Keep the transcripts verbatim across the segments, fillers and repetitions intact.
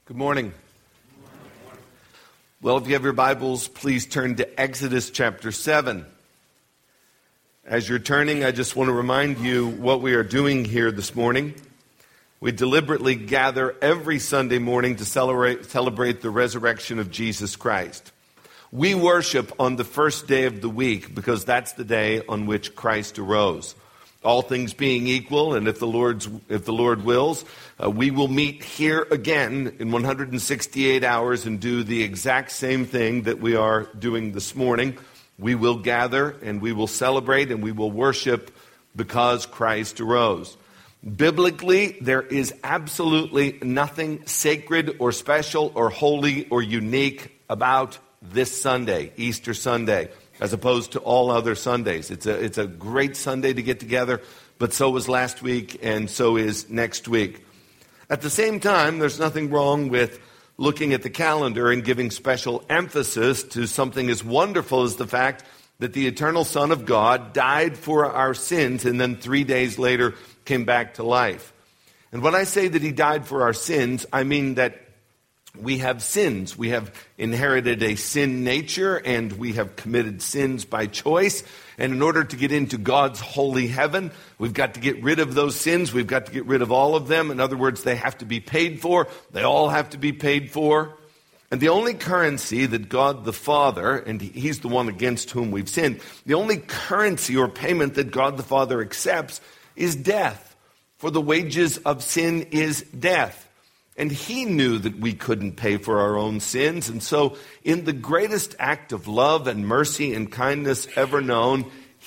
Good morning. Well, if you have your Bibles, please turn to Exodus chapter seven. As you're turning, I just want to remind you what we are doing here this morning. We deliberately gather every Sunday morning to celebrate, celebrate the resurrection of Jesus Christ. We worship on the first day of the week because that's the day on which Christ arose. All things being equal, and if the Lord's if the Lord wills, uh, we will meet here again in one hundred sixty-eight hours and do the exact same thing that we are doing this morning. We will gather and we will celebrate and we will worship because Christ arose. Biblically, there is absolutely nothing sacred or special or holy or unique about this Sunday, Easter Sunday, as opposed to all other Sundays. It's a it's a great Sunday to get together, but so was last week and so is next week. At the same time, there's nothing wrong with looking at the calendar and giving special emphasis to something as wonderful as the fact that the eternal Son of God died for our sins and then three days later came back to life. And when I say that he died for our sins, I mean that we have sins. We have inherited a sin nature, and we have committed sins by choice. And in order to get into God's holy heaven, we've got to get rid of those sins. We've got to get rid of all of them. In other words, they have to be paid for. They all have to be paid for. And the only currency that God the Father, and he's the one against whom we've sinned, the only currency or payment that God the Father accepts is death. For the wages of sin is death. And he knew that we couldn't pay for our own sins. And so in the greatest act of love and mercy and kindness ever known,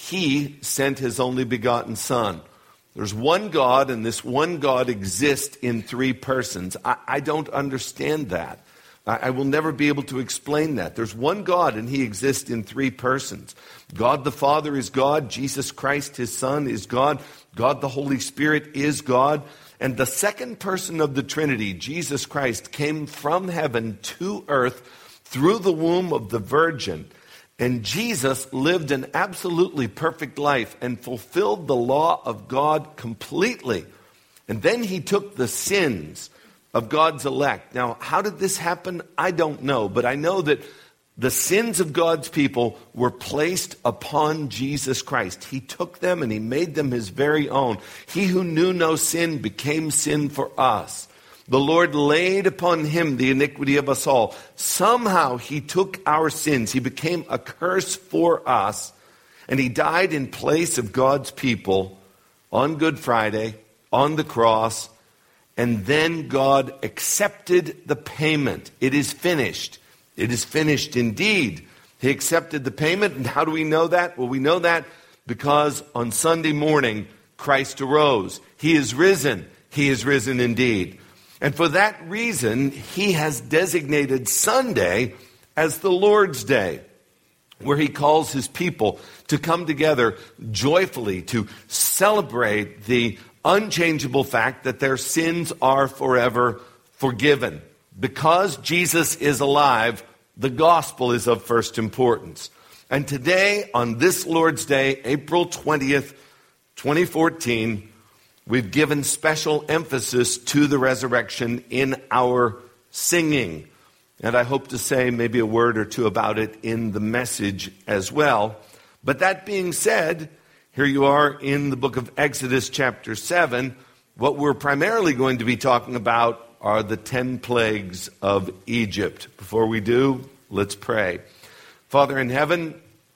he sent his only begotten Son. There's one God, and this one God exists in three persons. I, I don't understand that. I, I will never be able to explain that. There's one God, and he exists in three persons. God the Father is God. Jesus Christ, his Son, is God. God the Holy Spirit is God. And the second person of the Trinity, Jesus Christ, came from heaven to earth through the womb of the Virgin. And Jesus lived an absolutely perfect life and fulfilled the law of God completely. And then he took the sins of God's elect. Now, how did this happen? I don't know. But I know that the sins of God's people were placed upon Jesus Christ. He took them and he made them his very own. He who knew no sin became sin for us. The Lord laid upon him the iniquity of us all. Somehow he took our sins. He became a curse for us. And he died in place of God's people on Good Friday, on the cross. And then God accepted the payment. It is finished. It is finished indeed. He accepted the payment. And how do we know that? Well, we know that because on Sunday morning, Christ arose. He is risen. He is risen indeed. And for that reason, he has designated Sunday as the Lord's Day, where he calls his people to come together joyfully to celebrate the unchangeable fact that their sins are forever forgiven. Because Jesus is alive, the gospel is of first importance. And today, on this Lord's Day, April twentieth, twenty fourteen, we've given special emphasis to the resurrection in our singing. And I hope to say maybe a word or two about it in the message as well. But that being said, here you are in the book of Exodus chapter seven. What we're primarily going to be talking about are the ten plagues of Egypt. Before we do, let's pray. Father in heaven,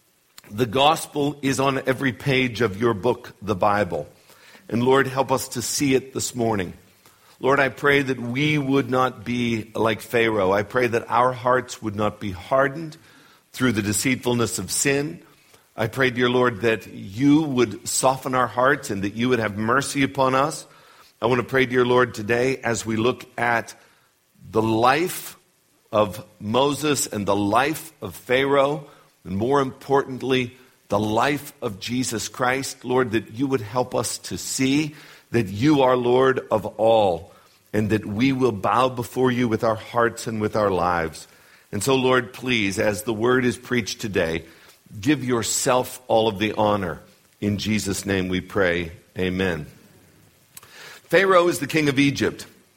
the gospel is on every page of your book, the Bible. And Lord, help us to see it this morning. Lord, I pray that we would not be like Pharaoh. I pray that our hearts would not be hardened through the deceitfulness of sin. I pray, dear Lord, that you would soften our hearts and that you would have mercy upon us. I want to pray, dear Lord, today as we look at the life of Moses and the life of Pharaoh, and more importantly, the life of Jesus Christ, Lord, that you would help us to see that you are Lord of all, and that we will bow before you with our hearts and with our lives. And so, Lord, please, as the word is preached today, give yourself all of the honor. In Jesus' name we pray, amen. Pharaoh is the king of Egypt.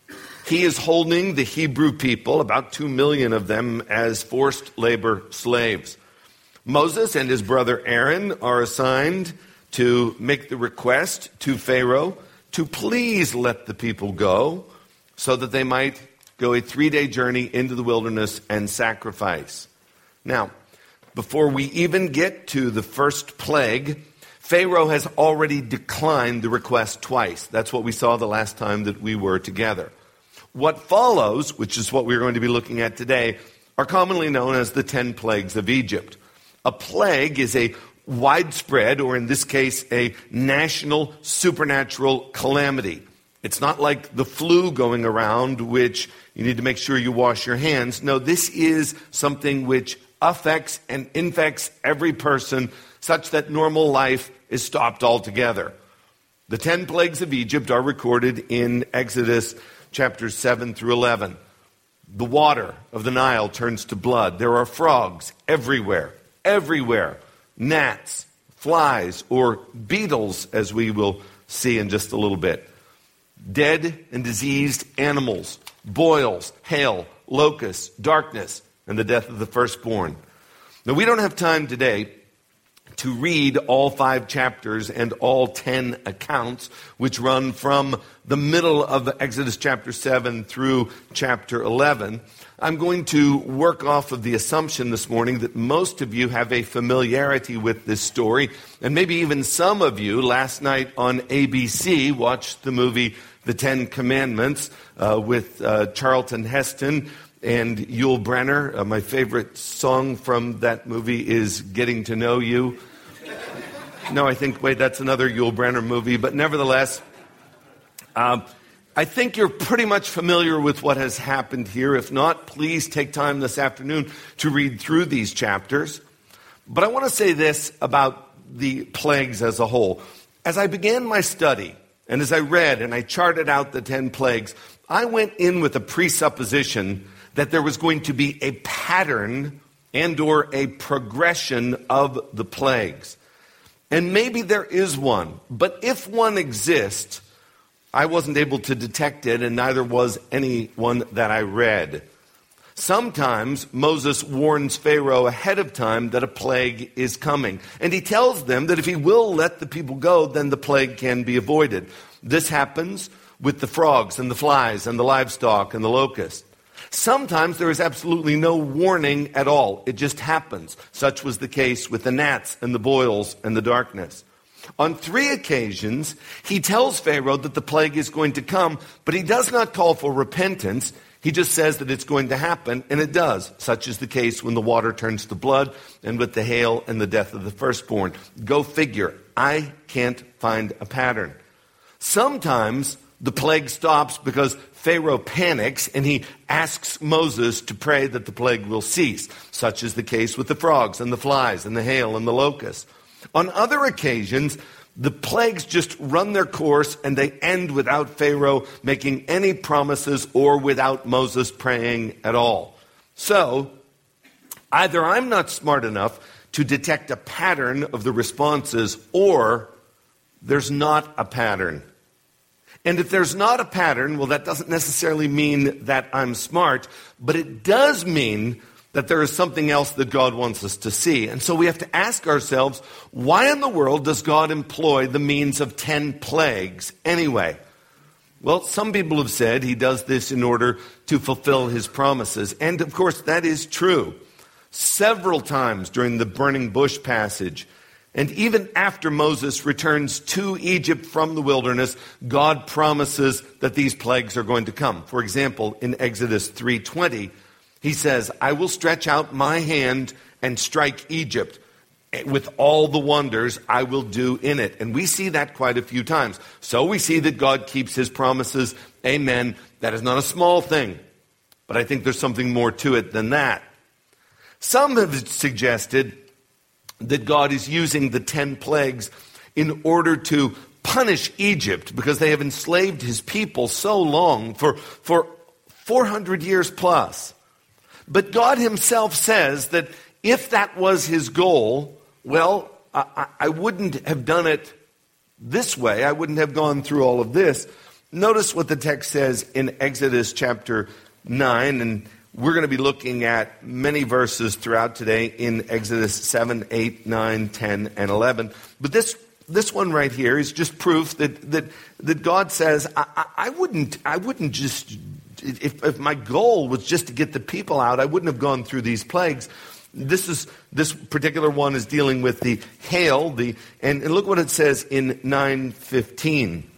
He is holding the Hebrew people, about two million of them, as forced labor slaves. Moses and his brother Aaron are assigned to make the request to Pharaoh to please let the people go so that they might go a three-day journey into the wilderness and sacrifice. Now, before we even get to the first plague, Pharaoh has already declined the request twice. That's what we saw the last time that we were together. What follows, which is what we're going to be looking at today, are commonly known as the ten plagues of Egypt. A plague is a widespread, or in this case, a national supernatural calamity. It's not like the flu going around, which you need to make sure you wash your hands. No, this is something which affects and infects every person such that normal life is stopped altogether. The ten plagues of Egypt are recorded in Exodus chapters seven through eleven. The water of the Nile turns to blood. There are frogs everywhere, everywhere. Gnats, flies, or beetles, as we will see in just a little bit. Dead and diseased animals, boils, hail, locusts, darkness, and the death of the firstborn. Now, we don't have time today to read all five chapters and all ten accounts, which run from the middle of Exodus chapter seven through chapter eleven. I'm going to work off of the assumption this morning that most of you have a familiarity with this story, and maybe even some of you last night on A B C watched the movie The Ten Commandments uh, with uh, Charlton Heston and Yul Brynner. Uh, my favorite song from that movie is Getting to Know You. No, I think, wait, that's another Yul Brynner movie. But nevertheless, um, I think you're pretty much familiar with what has happened here. If not, please take time this afternoon to read through these chapters. But I want to say this about the plagues as a whole. As I began my study, and as I read and I charted out the ten plagues, I went in with a presupposition that there was going to be a pattern and or a progression of the plagues. And maybe there is one, but if one exists, I wasn't able to detect it, and neither was anyone that I read. Sometimes Moses warns Pharaoh ahead of time that a plague is coming, and he tells them that if he will let the people go, then the plague can be avoided. This happens with the frogs and the flies and the livestock and the locusts. Sometimes there is absolutely no warning at all. It just happens. Such was the case with the gnats and the boils and the darkness. On three occasions, he tells Pharaoh that the plague is going to come, but he does not call for repentance. He just says that it's going to happen, and it does. Such is the case when the water turns to blood and with the hail and the death of the firstborn. Go figure. I can't find a pattern. Sometimes the plague stops because Pharaoh panics and he asks Moses to pray that the plague will cease. Such is the case with the frogs and the flies and the hail and the locusts. On other occasions, the plagues just run their course and they end without Pharaoh making any promises or without Moses praying at all. So, either I'm not smart enough to detect a pattern of the responses, or there's not a pattern. And if there's not a pattern, well, that doesn't necessarily mean that I'm smart, but it does mean that there is something else that God wants us to see. And so we have to ask ourselves, why in the world does God employ the means of ten plagues anyway? Well, some people have said he does this in order to fulfill his promises. And of course, that is true. Several times during the burning bush passage, and even after Moses returns to Egypt from the wilderness, God promises that these plagues are going to come. For example, in Exodus three twenty, he says, I will stretch out my hand and strike Egypt with all the wonders I will do in it. And we see that quite a few times. So we see that God keeps his promises. Amen. That is not a small thing. But I think there's something more to it than that. Some have suggested that God is using the ten plagues in order to punish Egypt because they have enslaved his people so long, for, for four hundred years plus. But God himself says that if that was his goal, well, I, I wouldn't have done it this way. I wouldn't have gone through all of this. Notice what the text says in Exodus chapter nine, and we're going to be looking at many verses throughout today in Exodus seven, eight, nine, ten, and eleven. But this this one right here is just proof that that, that God says, I, I, I wouldn't I wouldn't just, if, if my goal was just to get the people out, I wouldn't have gone through these plagues. This is this particular one is dealing with the hail, the and, and look what it says in nine fifteen.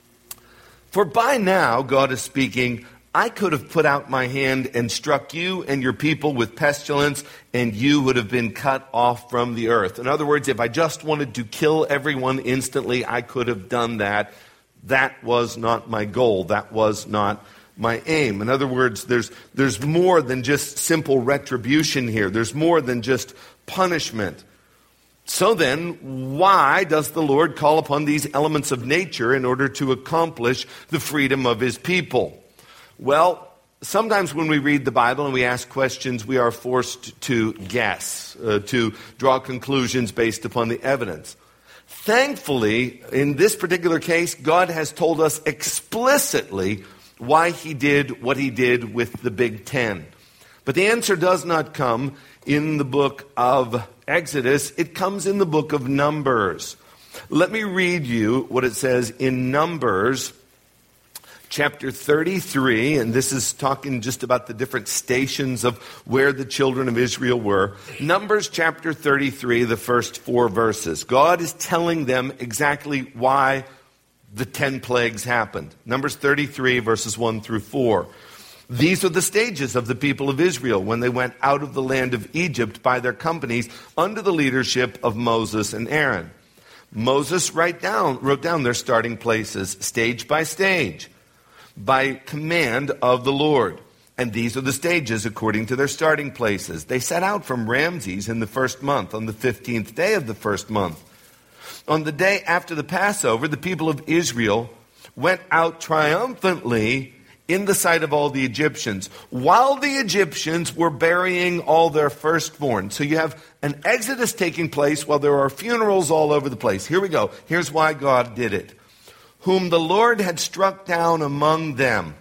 For by now, God is speaking, I could have put out my hand and struck you and your people with pestilence, and you would have been cut off from the earth. In other words, if I just wanted to kill everyone instantly, I could have done that. That was not my goal. That was not my aim. In other words, there's there's more than just simple retribution here. There's more than just punishment. So then, why does the Lord call upon these elements of nature in order to accomplish the freedom of his people? Well, sometimes when we read the Bible and we ask questions, we are forced to guess, uh, to draw conclusions based upon the evidence. Thankfully, in this particular case, God has told us explicitly why he did what he did with the Big Ten. But the answer does not come in the book of Exodus. It comes in the book of Numbers. Let me read you what it says in Numbers chapter thirty-three, and this is talking just about the different stations of where the children of Israel were. Numbers chapter thirty-three, the first four verses. God is telling them exactly why the ten plagues happened. Numbers thirty-three, verses one through four. These are the stages of the people of Israel when they went out of the land of Egypt by their companies under the leadership of Moses and Aaron. Moses write down, wrote down their starting places, stage by stage, by command of the Lord. And these are the stages according to their starting places. They set out from Ramses in the first month, on the fifteenth day of the first month. On the day after the Passover, the people of Israel went out triumphantly in the sight of all the Egyptians, while the Egyptians were burying all their firstborn. So you have an exodus taking place while there are funerals all over the place. Here we go. Here's why God did it. Whom the Lord had struck down among them,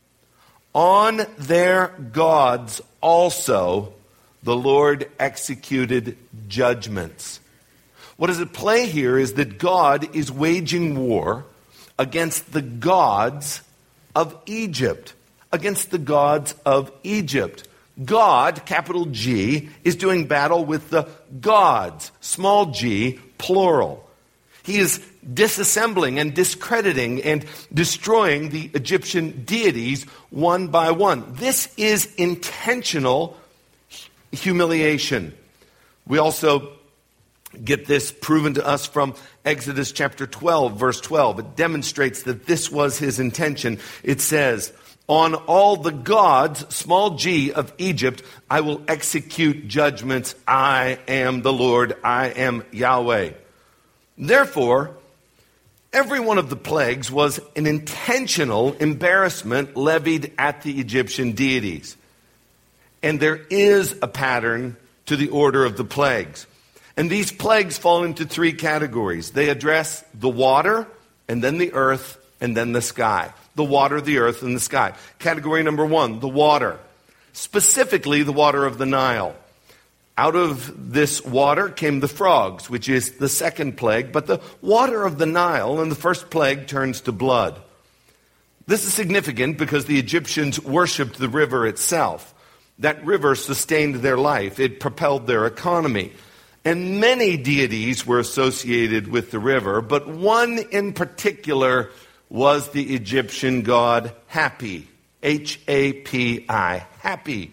on their gods also the Lord executed judgments. What is at play here is that God is waging war against the gods of Egypt, against the gods of Egypt. God, capital G, is doing battle with the gods, small g, plural. He is disassembling and discrediting and destroying the Egyptian deities one by one. This is intentional humiliation. We also get this proven to us from Exodus chapter twelve, verse twelve. It demonstrates that this was his intention. It says, on all the gods, small g, of Egypt, I will execute judgments. I am the Lord. I am Yahweh. Therefore, every one of the plagues was an intentional embarrassment levied at the Egyptian deities. And there is a pattern to the order of the plagues. And these plagues fall into three categories. They address the water, and then the earth, and then the sky. The water, the earth, and the sky. Category number one, the water. Specifically, the water of the Nile. Out of this water came the frogs, which is the second plague. But the water of the Nile in the first plague turns to blood. This is significant because the Egyptians worshipped the river itself. That river sustained their life. It propelled their economy. And many deities were associated with the river, but one in particular was the Egyptian god Hapi, H A P I, Hapi.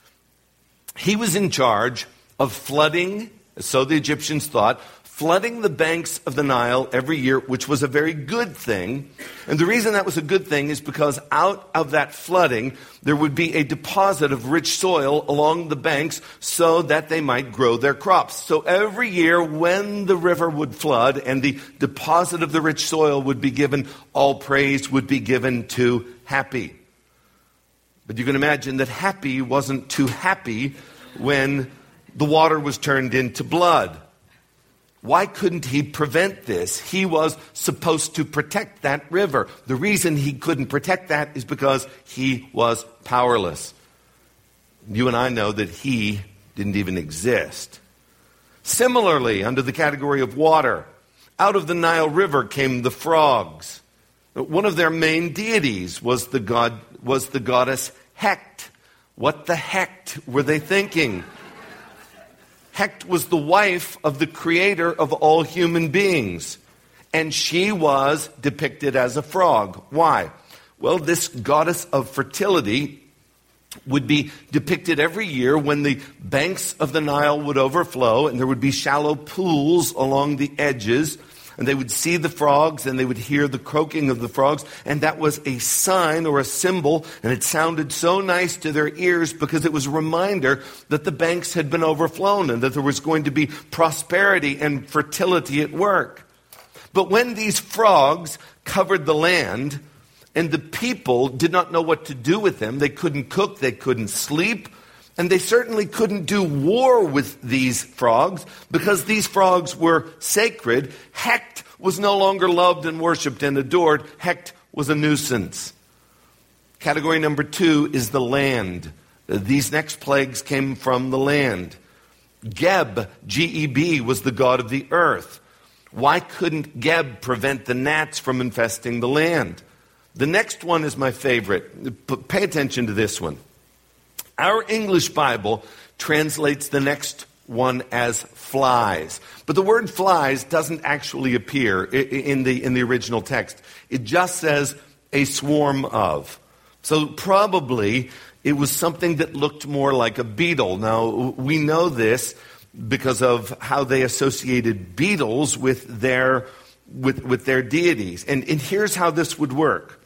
He was in charge of flooding, so the Egyptians thought, flooding the banks of the Nile every year, which was a very good thing. And the reason that was a good thing is because out of that flooding, there would be a deposit of rich soil along the banks so that they might grow their crops. So every year when the river would flood and the deposit of the rich soil would be given, all praise would be given to Hapi. But you can imagine that Hapi wasn't too happy when the water was turned into blood. Why couldn't he prevent this? He was supposed to protect that river. The reason he couldn't protect that is because he was powerless. You and I know that he didn't even exist. Similarly, under the category of water, out of the Nile River came the frogs. One of their main deities was the god was the goddess Hecht. What the heck were they thinking? Hecht was the wife of the creator of all human beings, and she was depicted as a frog. Why? Well, this goddess of fertility would be depicted every year when the banks of the Nile would overflow and there would be shallow pools along the edges, and they would see the frogs and they would hear the croaking of the frogs, and that was a sign or a symbol, and it sounded so nice to their ears because it was a reminder that the banks had been overflown and that there was going to be prosperity and fertility at work. But when these frogs covered the land and the people did not know what to do with them, they couldn't cook, they couldn't sleep, and they certainly couldn't do war with these frogs because these frogs were sacred. Hecht was no longer loved and worshipped and adored. Hecht was a nuisance. Category number two is the land. These next plagues came from the land. Geb, G E B, was the god of the earth. Why couldn't Geb prevent the gnats from infesting the land? The next one is my favorite. P- pay attention to this one. Our English Bible translates the next one as flies. But the word flies doesn't actually appear in the, in the original text. It just says a swarm of. So probably it was something that looked more like a beetle. Now, we know this because of how they associated beetles with their, with, with their deities. And, and here's how this would work.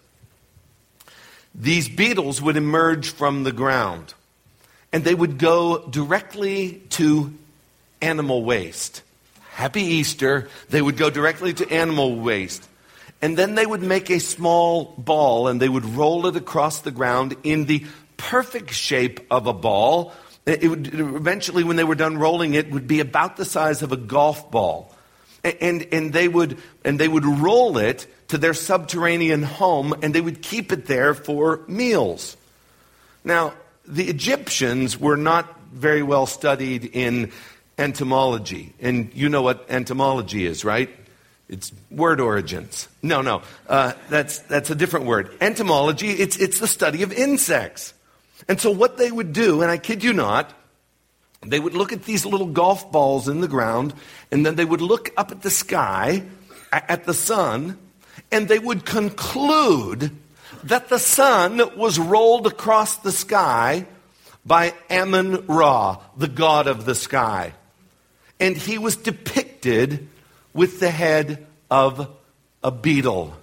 These beetles would emerge from the ground, and they would go directly to animal waste. Happy Easter. They would go directly to animal waste. And then they would make a small ball, and they would roll it across the ground in the perfect shape of a ball. It would eventually, when they were done rolling it, would be about the size of a golf ball. And, and, they would, and they would roll it to their subterranean home, and they would keep it there for meals. Now, the Egyptians were not very well studied in entomology. And you know what entomology is, right? It's word origins. No, no, uh, that's that's a different word. Entomology, it's it's the study of insects. And so what they would do, and I kid you not, they would look at these little golf balls in the ground, and then they would look up at the sky, at the sun, and they would conclude that the sun was rolled across the sky by Amun-Ra, the god of the sky. And he was depicted with the head of a beetle.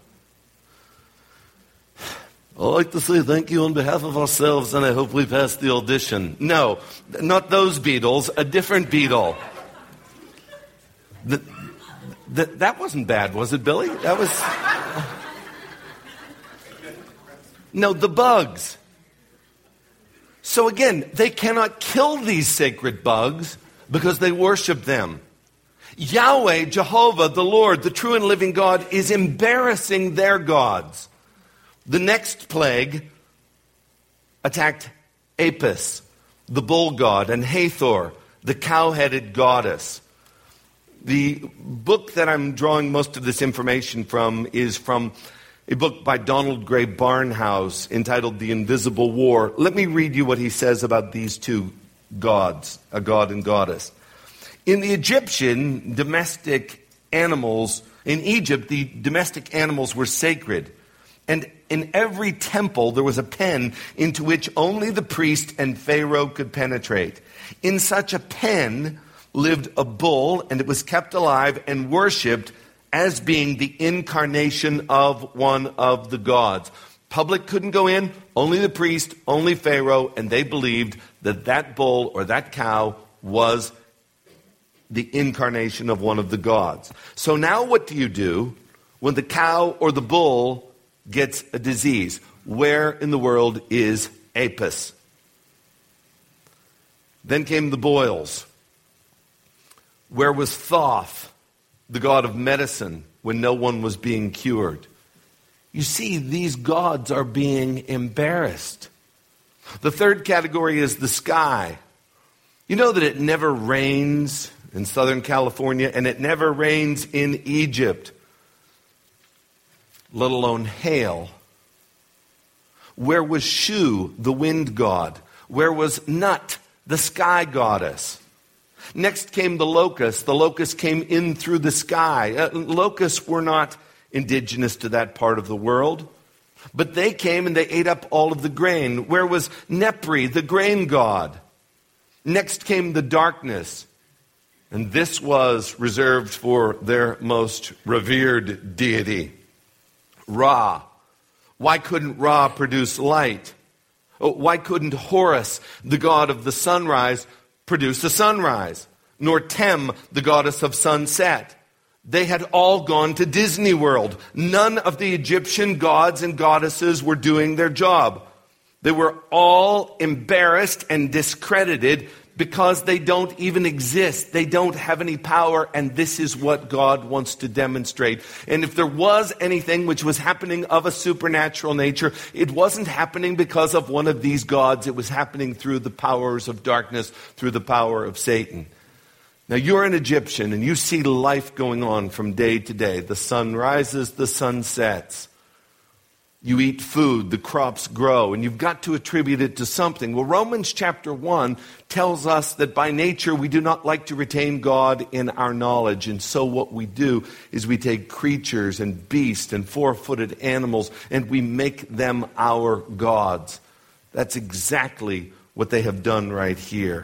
I'd like to say thank you on behalf of ourselves, and I hope we pass the audition. No, not those beetles, a different beetle. The, the, that wasn't bad, was it, Billy? That was... No, the bugs. So again, they cannot kill these sacred bugs because they worship them. Yahweh, Jehovah, the Lord, the true and living God, is embarrassing their gods. The next plague attacked Apis, the bull god, and Hathor, the cow-headed goddess. The book that I'm drawing most of this information from is from a book by Donald Gray Barnhouse entitled The Invisible War. Let me read you what he says about these two gods, a god and goddess. In the Egyptian domestic animals, in Egypt, the domestic animals were sacred. And in every temple, there was a pen into which only the priest and Pharaoh could penetrate. In such a pen lived a bull, and it was kept alive and worshipped as being the incarnation of one of the gods. Public couldn't go in, only the priest, only Pharaoh, and they believed that that bull or that cow was the incarnation of one of the gods. So now what do you do when the cow or the bull gets a disease? Where in the world is Apis? Then came the boils. Where was Thoth? the god of medicine when no one was being cured. You see, these gods are being embarrassed. The third category is the sky. You know that it never rains in Southern California, and it never rains in Egypt, let alone hail. Where was Shu, the wind god? Where was Nut, the sky goddess? Next came the locusts. The locusts came in through the sky. Uh, locusts were not indigenous to that part of the world, but they came and they ate up all of the grain. Where was Nepri, the grain god? Next came the darkness, and this was reserved for their most revered deity, Ra. Why couldn't Ra produce light? Why couldn't Horus, the god of the sunrise, produce a sunrise? Nor Tem, the goddess of sunset. They had all gone to Disney World. None of the Egyptian gods and goddesses were doing their job. They were all embarrassed and discredited because they don't even exist. They don't have any power, and this is what God wants to demonstrate. And if there was anything which was happening of a supernatural nature, it wasn't happening because of one of these gods. It was happening through the powers of darkness, through the power of Satan. Now, you're an Egyptian, and you see life going on from day to day. The sun rises, the sun sets. You eat food, the crops grow, and you've got to attribute it to something. Well, Romans chapter one tells us that by nature we do not like to retain God in our knowledge. And so what we do is we take creatures and beasts and four-footed animals and we make them our gods. That's exactly what they have done right here.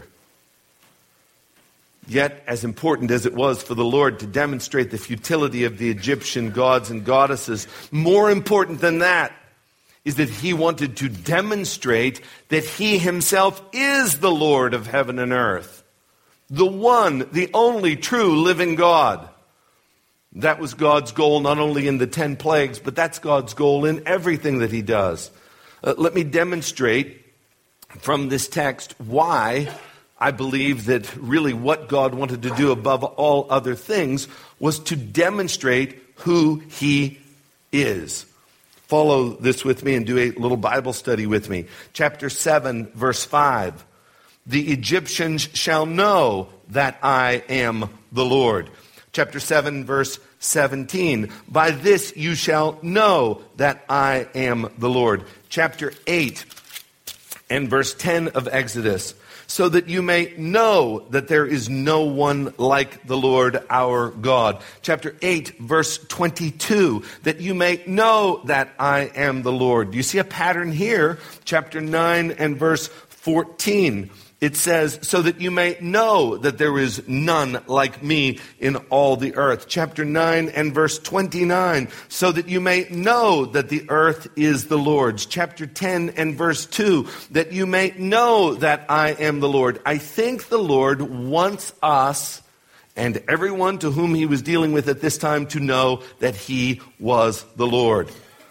Yet, as important as it was for the Lord to demonstrate the futility of the Egyptian gods and goddesses, more important than that is that he wanted to demonstrate that he himself is the Lord of heaven and earth, the one, the only true living God. That was God's goal not only in the ten plagues, but that's God's goal in everything that he does. Uh, let me demonstrate from this text why I believe that really what God wanted to do above all other things was to demonstrate who he is. Follow this with me and do a little Bible study with me. Chapter seven, verse five. The Egyptians shall know that I am the Lord. Chapter seven, verse seventeen. By this you shall know that I am the Lord. Chapter eight and verse ten of Exodus. So that you may know that there is no one like the Lord our God. Chapter eight, verse twenty-two, that you may know that I am the Lord. You see a pattern here. Chapter nine and verse fourteen. It says, so that you may know that there is none like me in all the earth. Chapter nine and verse twenty-nine, so that you may know that the earth is the Lord's. Chapter ten and verse two, that you may know that I am the Lord. I think the Lord wants us and everyone to whom he was dealing with at this time to know that he was the Lord.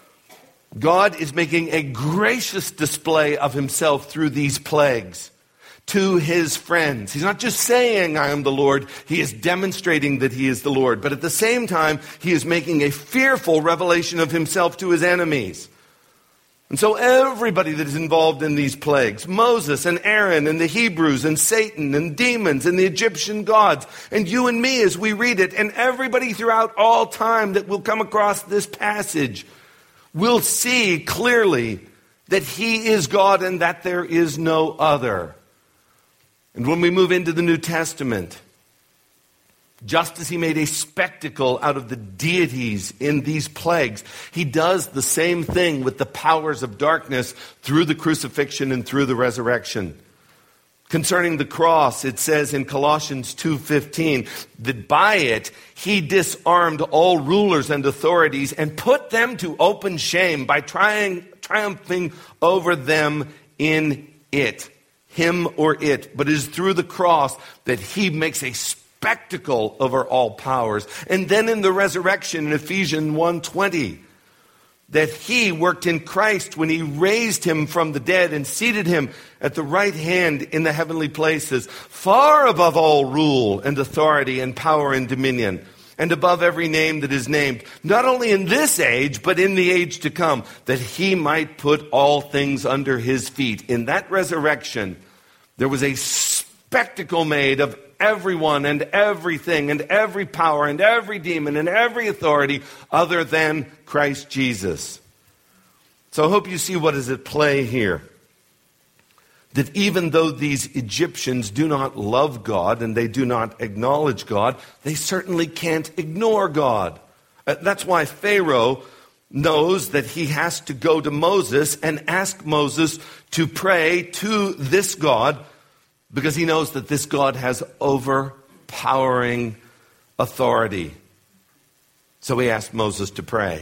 God is making a gracious display of himself through these plagues to his friends. He's not just saying, I am the Lord. He is demonstrating that he is the Lord. But at the same time, he is making a fearful revelation of himself to his enemies. And so everybody that is involved in these plagues, Moses and Aaron and the Hebrews and Satan and demons and the Egyptian gods, and you and me as we read it, and everybody throughout all time that will come across this passage will see clearly that he is God and that there is no other. And when we move into the New Testament, just as he made a spectacle out of the deities in these plagues, he does the same thing with the powers of darkness through the crucifixion and through the resurrection. Concerning the cross, it says in Colossians two fifteen that by it he disarmed all rulers and authorities and put them to open shame by trying, triumphing over them in it. Him or it, but it is through the cross that he makes a spectacle over all powers. And then in the resurrection in Ephesians one twenty, that he worked in Christ when he raised him from the dead and seated him at the right hand in the heavenly places, far above all rule and authority and power and dominion, and above every name that is named, not only in this age, but in the age to come, that he might put all things under his feet. In that resurrection, there was a spectacle made of everyone and everything and every power and every demon and every authority other than Christ Jesus. So I hope you see what is at play here. That even though these Egyptians do not love God and they do not acknowledge God, they certainly can't ignore God. That's why Pharaoh knows that he has to go to Moses and ask Moses to pray to this God, because he knows that this God has overpowering authority. So he asked Moses to pray.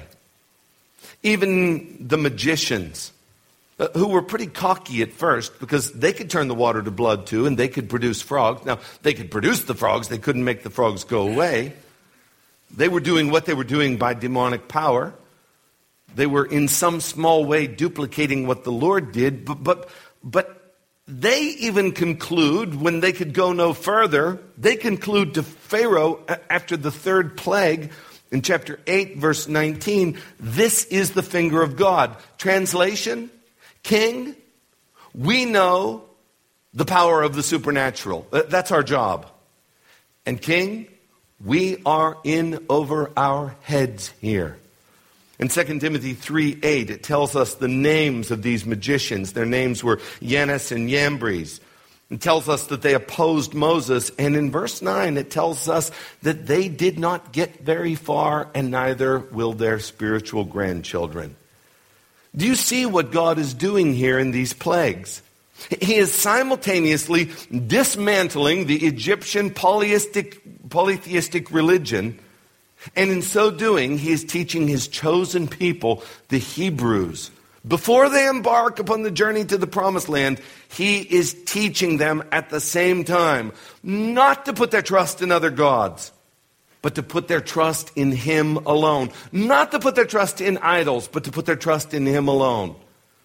Even the magicians, Uh, who were pretty cocky at first, because they could turn the water to blood too, and they could produce frogs. Now, they could produce the frogs, they couldn't make the frogs go away. They were doing what they were doing by demonic power. They were in some small way duplicating what the Lord did, but, but, but they even conclude, when they could go no further, they conclude to Pharaoh after the third plague, in chapter eight, verse nineteen, this is the finger of God. Translation: King, we know the power of the supernatural. That's our job. And King, we are in over our heads here. In Second Timothy three eight, it tells us the names of these magicians. Their names were Jannes and Jambres. It tells us that they opposed Moses. And in verse nine, it tells us that they did not get very far, and neither will their spiritual grandchildren. Do you see what God is doing here in these plagues? He is simultaneously dismantling the Egyptian polytheistic, polytheistic religion, and in so doing, he is teaching his chosen people, the Hebrews. Before they embark upon the journey to the promised land, he is teaching them at the same time not to put their trust in other gods, but to put their trust in him alone. Not to put their trust in idols, but to put their trust in him alone.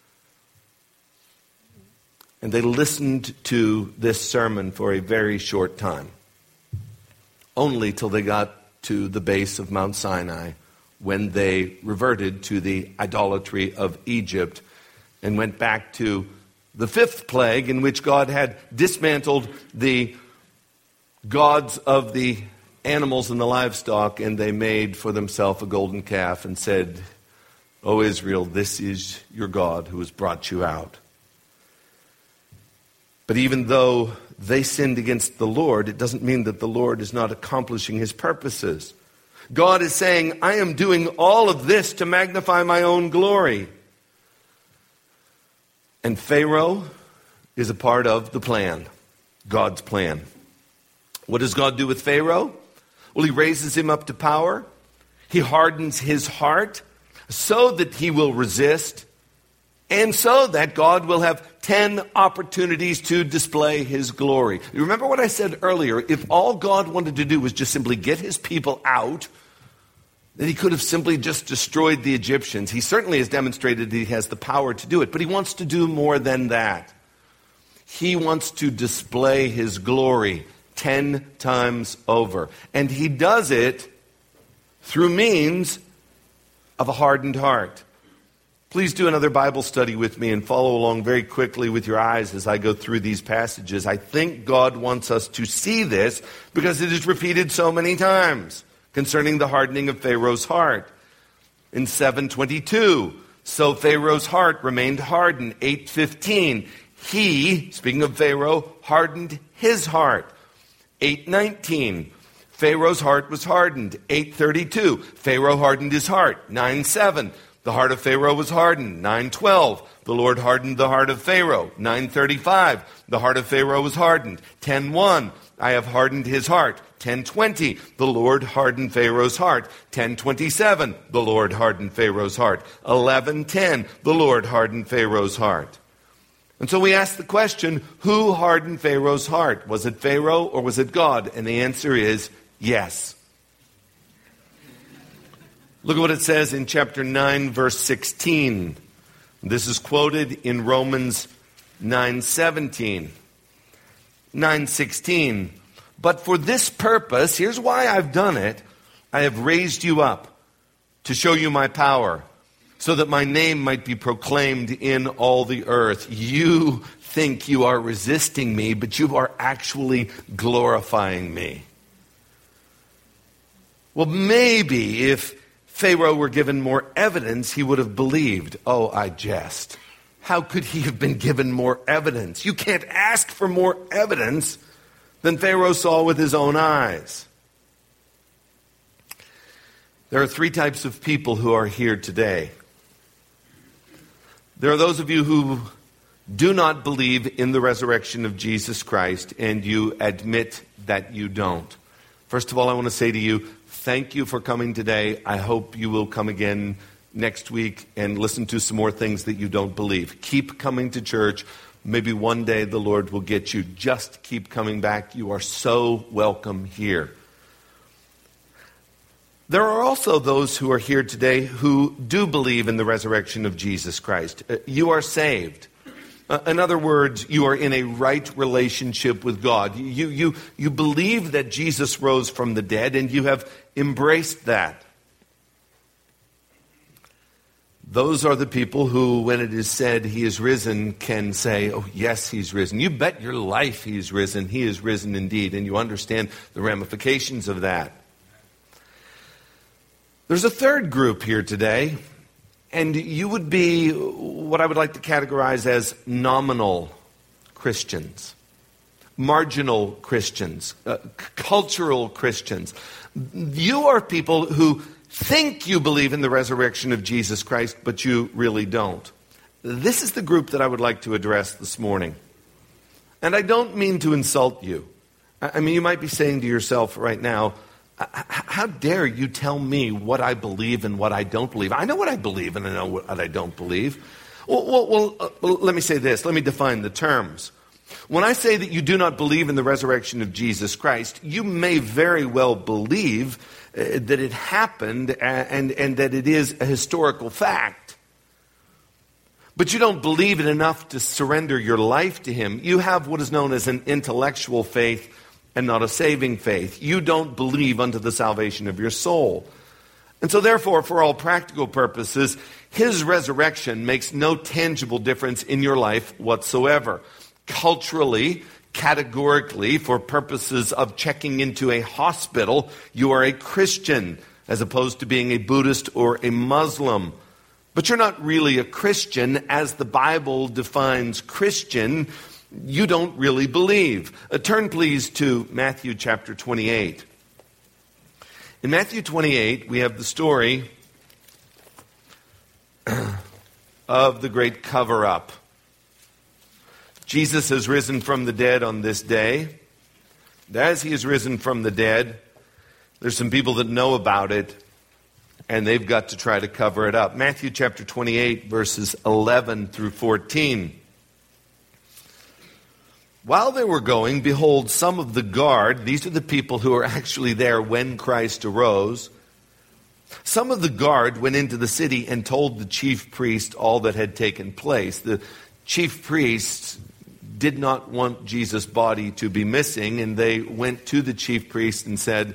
And they listened to this sermon for a very short time. Only till they got to the base of Mount Sinai, when they reverted to the idolatry of Egypt and went back to the fifth plague, in which God had dismantled the gods of the animals and the livestock, and they made for themselves a golden calf and said, "O Israel, this is your God who has brought you out." But even though they sinned against the Lord, it doesn't mean that the Lord is not accomplishing his purposes. God is saying, I am doing all of this to magnify my own glory. And Pharaoh is a part of the plan, God's plan. What does God do with Pharaoh? Well, he raises him up to power. He hardens his heart so that he will resist, and so that God will have ten opportunities to display his glory. You remember what I said earlier? If all God wanted to do was just simply get his people out, then he could have simply just destroyed the Egyptians. He certainly has demonstrated that he has the power to do it, but he wants to do more than that. He wants to display his glory ten times over. And he does it through means of a hardened heart. Please do another Bible study with me and follow along very quickly with your eyes as I go through these passages. I think God wants us to see this because it is repeated so many times concerning the hardening of Pharaoh's heart. In seven twenty-two, so Pharaoh's heart remained hardened. eight fifteen, he, speaking of Pharaoh, hardened his heart. eight nineteen, Pharaoh's heart was hardened. eight thirty-two, Pharaoh hardened his heart. nine seven, the heart of Pharaoh was hardened. nine twelve, the Lord hardened the heart of Pharaoh. nine thirty-five, the heart of Pharaoh was hardened. ten one, I have hardened his heart. ten twenty, the Lord hardened Pharaoh's heart. ten twenty-seven, the Lord hardened Pharaoh's heart. eleven ten, the Lord hardened Pharaoh's heart. And so we ask the question, who hardened Pharaoh's heart? Was it Pharaoh or was it God? And the answer is yes. Look at what it says in chapter nine, verse sixteen. This is quoted in Romans nine seventeen. nine sixteen. But for this purpose, here's why I've done it. I have raised you up to show you my power, so that my name might be proclaimed in all the earth. You think you are resisting me, but you are actually glorifying me. Well, maybe if Pharaoh were given more evidence, he would have believed. Oh, I jest. How could he have been given more evidence? You can't ask for more evidence than Pharaoh saw with his own eyes. There are three types of people who are here today. There are those of you who do not believe in the resurrection of Jesus Christ, and you admit that you don't. First of all, I want to say to you, thank you for coming today. I hope you will come again next week and listen to some more things that you don't believe. Keep coming to church. Maybe one day the Lord will get you. Just keep coming back. You are so welcome here. There are also those who are here today who do believe in the resurrection of Jesus Christ. You are saved. Uh, in other words, you are in a right relationship with God. You, you, you believe that Jesus rose from the dead, and you have embraced that. Those are the people who, when it is said he is risen, can say, oh, yes, he's risen. You bet your life he's risen. He is risen indeed, and you understand the ramifications of that. There's a third group here today, and you would be what I would like to categorize as nominal Christians, marginal Christians, uh, c- cultural Christians. You are people who think you believe in the resurrection of Jesus Christ, but you really don't. This is the group that I would like to address this morning. And I don't mean to insult you. I mean, you might be saying to yourself right now, how dare you tell me what I believe and what I don't believe? I know what I believe and I know what I don't believe. Well, well, well, uh, well, let me say this. Let me define the terms. When I say that you do not believe in the resurrection of Jesus Christ, you may very well believe uh, that it happened and, and, and that it is a historical fact. But you don't believe it enough to surrender your life to him. You have what is known as an intellectual faith and not a saving faith. You don't believe unto the salvation of your soul. And so therefore, for all practical purposes, his resurrection makes no tangible difference in your life whatsoever. Culturally, categorically, for purposes of checking into a hospital, you are a Christian as opposed to being a Buddhist or a Muslim. But you're not really a Christian as the Bible defines Christian. You don't really believe. Uh, turn please to Matthew chapter twenty-eight. In Matthew twenty-eight, we have the story of the great cover-up. Jesus has risen from the dead on this day. And as he has risen from the dead, there's some people that know about it, and they've got to try to cover it up. Matthew chapter twenty-eight, verses eleven through fourteen. While they were going, behold, some of the guard, these are the people who were actually there when Christ arose, some of the guard went into the city and told the chief priest all that had taken place. The chief priests did not want Jesus' body to be missing, and they went to the chief priest and said,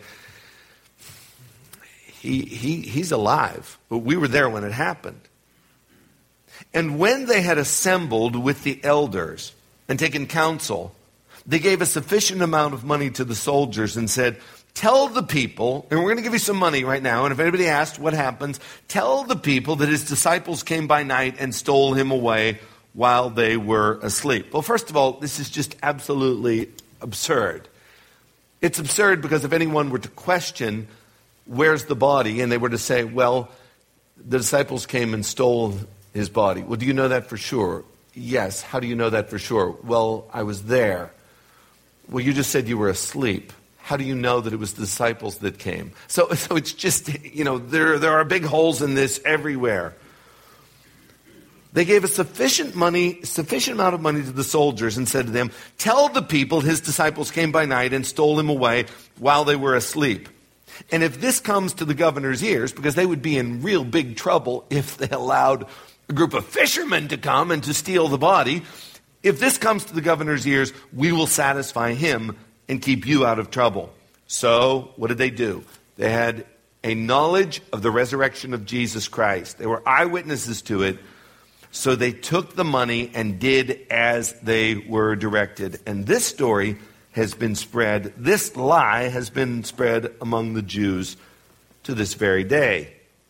he, he, he's alive, but we were there when it happened. And when they had assembled with the elders and taken counsel, they gave a sufficient amount of money to the soldiers and said, tell the people, and we're going to give you some money right now, and if anybody asks what happens, tell the people that his disciples came by night and stole him away while they were asleep. Well, first of all, this is just absolutely absurd. It's absurd because if anyone were to question, where's the body, and they were to say, well, the disciples came and stole his body. Well, do you know that for sure? Yes. How do you know that for sure? Well, I was there. Well, you just said you were asleep. How do you know that it was the disciples that came? So, so it's just, you know, there, there are big holes in this everywhere. They gave a sufficient money, sufficient amount of money to the soldiers and said to them, tell the people his disciples came by night and stole him away while they were asleep. And if this comes to the governor's ears, because they would be in real big trouble if they allowed a group of fishermen to come and to steal the body. If this comes to the governor's ears, we will satisfy him and keep you out of trouble. So, what did they do? They had a knowledge of the resurrection of Jesus Christ. They were eyewitnesses to it, so they took the money and did as they were directed. And this story has been spread, this lie has been spread among the Jews to this very day.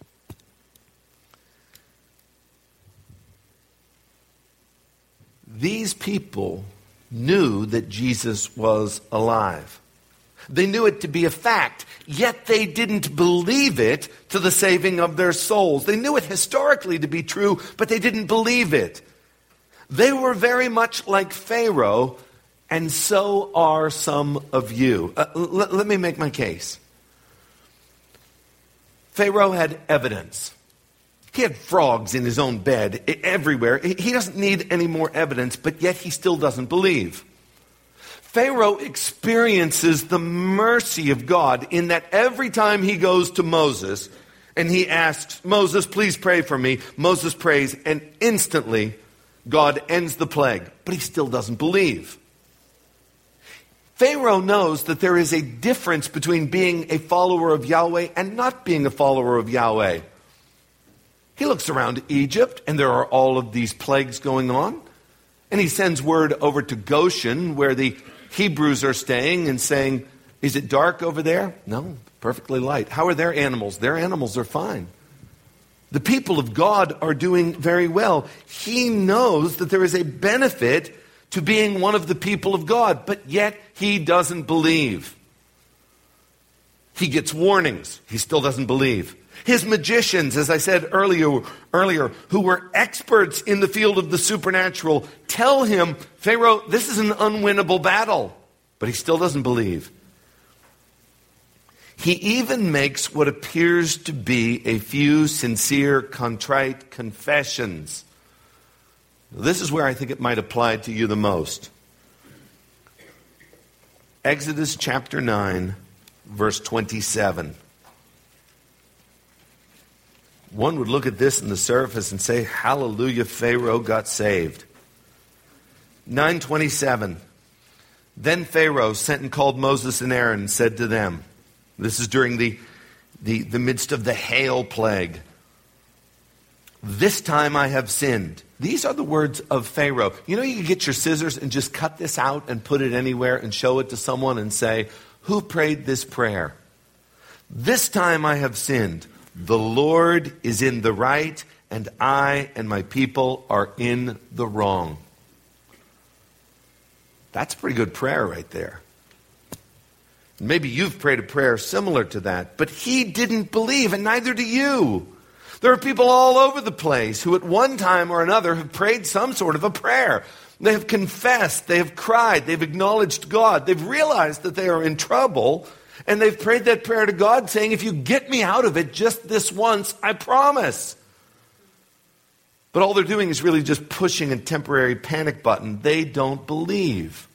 These people knew that Jesus was alive. They knew it to be a fact, yet they didn't believe it to the saving of their souls. They knew it historically to be true, but they didn't believe it. They were very much like Pharaoh, and so are some of you. Uh, l- let me make my case. Pharaoh had evidence. He had frogs in his own bed everywhere. He doesn't need any more evidence, but yet he still doesn't believe. Pharaoh experiences the mercy of God in that every time he goes to Moses and he asks, Moses, please pray for me. Moses prays, and instantly God ends the plague, but he still doesn't believe. Pharaoh knows that there is a difference between being a follower of Yahweh and not being a follower of Yahweh. He looks around Egypt, and there are all of these plagues going on. And he sends word over to Goshen, where the Hebrews are staying, and saying, is it dark over there? No, perfectly light. How are their animals? Their animals are fine. The people of God are doing very well. He knows that there is a benefit to being one of the people of God, but yet he doesn't believe. He gets warnings. He still doesn't believe. His magicians, as I said earlier, earlier, who were experts in the field of the supernatural, tell him, Pharaoh, this is an unwinnable battle. But he still doesn't believe. He even makes what appears to be a few sincere, contrite confessions. This is where I think it might apply to you the most. Exodus chapter nine, verse twenty-seven. One would look at this in the surface and say, hallelujah, Pharaoh got saved. nine twenty-seven. Then Pharaoh sent and called Moses and Aaron and said to them, this is during the, the, the midst of the hail plague. This time I have sinned. These are the words of Pharaoh. You know, you can get your scissors and just cut this out and put it anywhere and show it to someone and say, who prayed this prayer? This time I have sinned. The Lord is in the right, and I and my people are in the wrong. That's a pretty good prayer right there. Maybe you've prayed a prayer similar to that, but he didn't believe, and neither do you. There are people all over the place who at one time or another have prayed some sort of a prayer. They have confessed, they have cried, they've acknowledged God, they've realized that they are in trouble, and they've prayed that prayer to God saying, if you get me out of it just this once, I promise. But all they're doing is really just pushing a temporary panic button. They don't believe.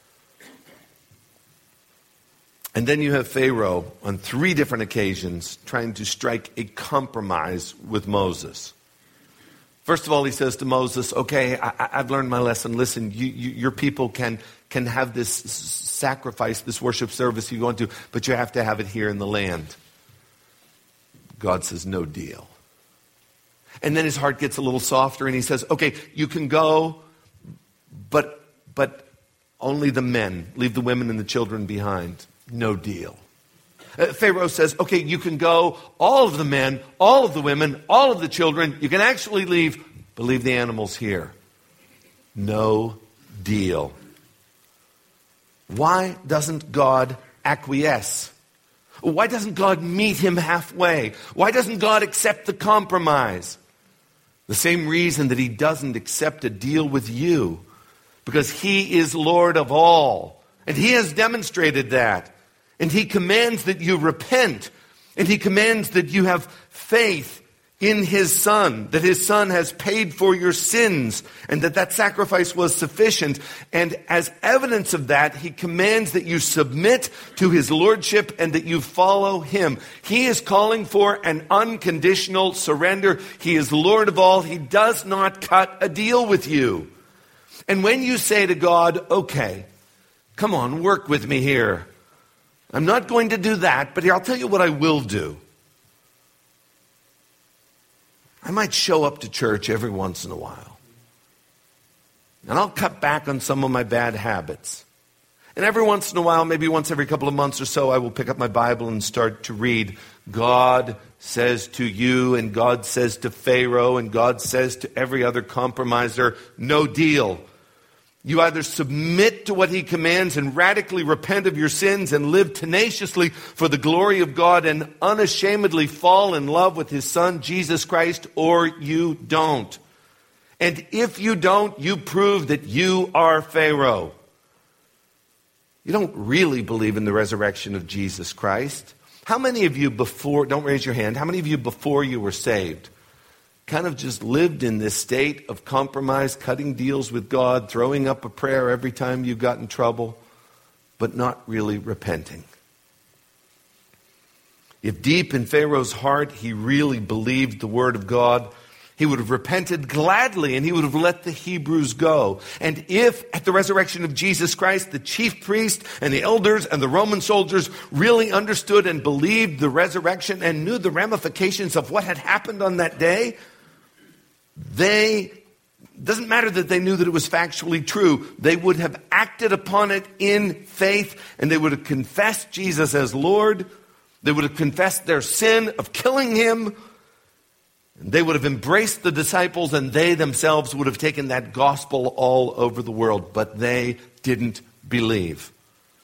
And then you have Pharaoh on three different occasions trying to strike a compromise with Moses. First of all, he says to Moses, okay, I, I've learned my lesson. Listen, you, you, your people can, can have this sacrifice, this worship service you go into, but you have to have it here in the land. God says, no deal. And then his heart gets a little softer and he says, okay, you can go, but but only the men. Leave the women and the children behind. No deal. Uh, Pharaoh says, okay, you can go, all of the men, all of the women, all of the children. You can actually leave, but leave the animals here. No deal. Why doesn't God acquiesce? Why doesn't God meet him halfway? Why doesn't God accept the compromise? The same reason that he doesn't accept a deal with you. Because he is Lord of all. And he has demonstrated that. And he commands that you repent. And he commands that you have faith in his Son. That his Son has paid for your sins. And that that sacrifice was sufficient. And as evidence of that, he commands that you submit to his lordship and that you follow him. He is calling for an unconditional surrender. He is Lord of all. He does not cut a deal with you. And when you say to God, okay, come on, work with me here. I'm not going to do that, but here, I'll tell you what I will do. I might show up to church every once in a while. And I'll cut back on some of my bad habits. And every once in a while, maybe once every couple of months or so, I will pick up my Bible and start to read. God says to you, and God says to Pharaoh, and God says to every other compromiser, no deal. You either submit to what he commands and radically repent of your sins and live tenaciously for the glory of God and unashamedly fall in love with his Son, Jesus Christ, or you don't. And if you don't, you prove that you are Pharaoh. You don't really believe in the resurrection of Jesus Christ. How many of you before, don't raise your hand, how many of you before you were saved kind of just lived in this state of compromise, cutting deals with God, throwing up a prayer every time you got in trouble, but not really repenting? If deep in Pharaoh's heart he really believed the word of God, he would have repented gladly and he would have let the Hebrews go. And if at the resurrection of Jesus Christ, the chief priest and the elders and the Roman soldiers really understood and believed the resurrection and knew the ramifications of what had happened on that day, they, doesn't matter that they knew that it was factually true, they would have acted upon it in faith and they would have confessed Jesus as Lord. They would have confessed their sin of killing him. They would have embraced the disciples and they themselves would have taken that gospel all over the world. But they didn't believe.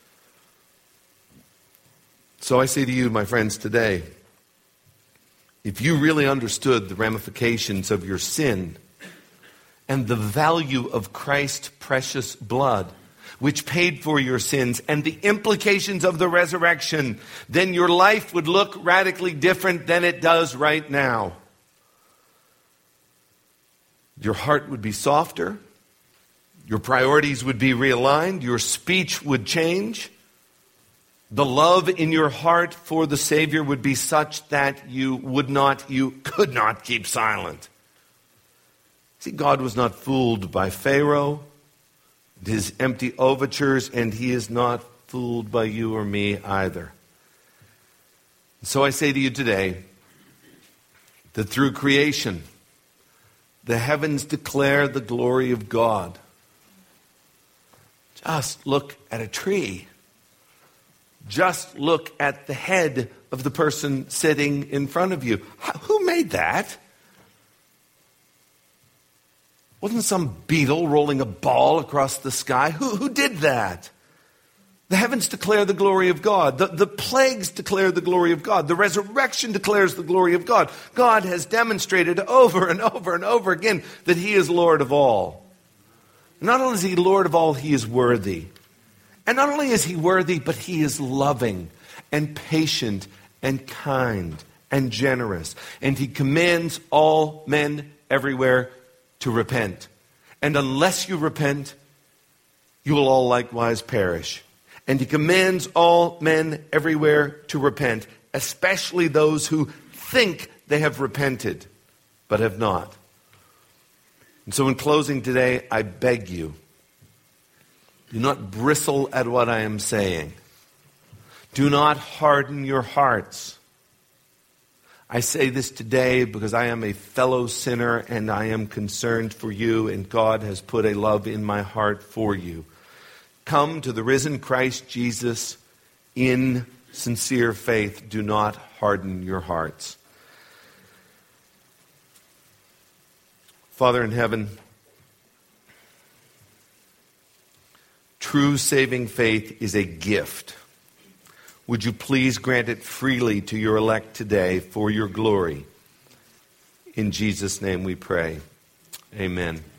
So I say to you, my friends, today, if you really understood the ramifications of your sin and the value of Christ's precious blood, which paid for your sins, and the implications of the resurrection, then your life would look radically different than it does right now. Your heart would be softer. Your priorities would be realigned. Your speech would change. The love in your heart for the Savior would be such that you would not, you could not keep silent. See, God was not fooled by Pharaoh, his empty overtures, and he is not fooled by you or me either. So I say to you today that through creation, the heavens declare the glory of God. Just look at a tree. Just look at the head of the person sitting in front of you. Who made that? Wasn't some beetle rolling a ball across the sky? Who, who did that? The heavens declare the glory of God. The, the plagues declare the glory of God. The resurrection declares the glory of God. God has demonstrated over and over and over again that he is Lord of all. Not only is he Lord of all, he is worthy. And not only is he worthy, but he is loving and patient and kind and generous. And he commands all men everywhere to repent. And unless you repent, you will all likewise perish. And he commands all men everywhere to repent, especially those who think they have repented, but have not. And so in closing today, I beg you, do not bristle at what I am saying. Do not harden your hearts. I say this today because I am a fellow sinner and I am concerned for you, and God has put a love in my heart for you. Come to the risen Christ Jesus in sincere faith. Do not harden your hearts. Father in heaven, true saving faith is a gift. Would you please grant it freely to your elect today for your glory? In Jesus' name we pray. Amen.